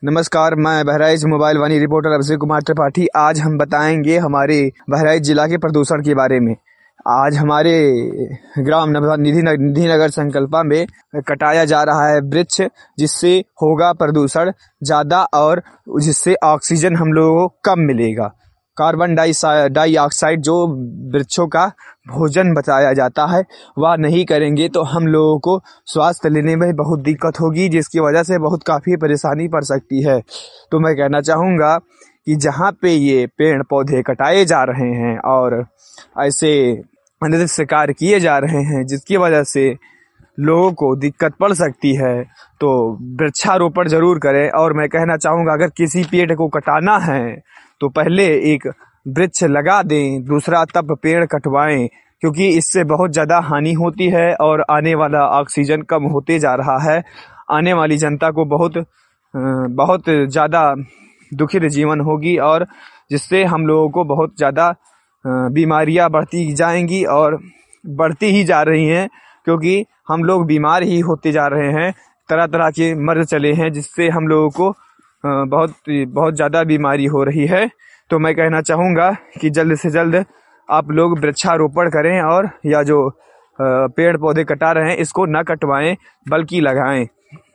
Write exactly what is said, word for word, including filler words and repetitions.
नमस्कार, मैं Bahraich mobile Vaani reporter Abhishek Kumar Tripathi. आज हम बताएंगे हमारे बहराइच जिला के प्रदूषण के बारे में। आज हमारे ग्राम निधि निधि नगर संकल्पा में कटाया जा रहा है वृक्ष, जिससे होगा प्रदूषण ज़्यादा और जिससे ऑक्सीजन हम लोगों को कम मिलेगा। कार्बन डाइऑक्साइड जो वृक्षों का भोजन बताया जाता है वह नहीं करेंगे तो हम लोगों को स्वास्थ्य लेने में बहुत दिक्कत होगी, जिसकी वजह से बहुत काफ़ी परेशानी पड़ सकती है। तो मैं कहना चाहूँगा कि जहाँ पे ये पेड़ पौधे कटाए जा रहे हैं और ऐसे अनधिकृत कार्य किए जा रहे हैं जिसकी वजह से लोगों को दिक्कत पड़ सकती है, तो वृक्षारोपण जरूर करें। और मैं कहना चाहूँगा, अगर किसी पेड़ को कटाना है तो पहले एक वृक्ष लगा दें, दूसरा तब पेड़ कटवाएं, क्योंकि इससे बहुत ज़्यादा हानि होती है और आने वाला ऑक्सीजन कम होते जा रहा है। आने वाली जनता को बहुत बहुत ज़्यादा दुखित जीवन होगी और जिससे हम लोगों को बहुत ज़्यादा बीमारियां बढ़ती जाएंगी और बढ़ती ही जा रही हैं, क्योंकि हम लोग बीमार ही होते जा रहे हैं। तरह तरह के मर्ज चले हैं जिससे हम लोगों को बहुत बहुत ज़्यादा बीमारी हो रही है। तो मैं कहना चाहूँगा कि जल्द से जल्द आप लोग वृक्षारोपण करें और या जो पेड़ पौधे कटा रहे हैं इसको न कटवाएं बल्कि लगाएं।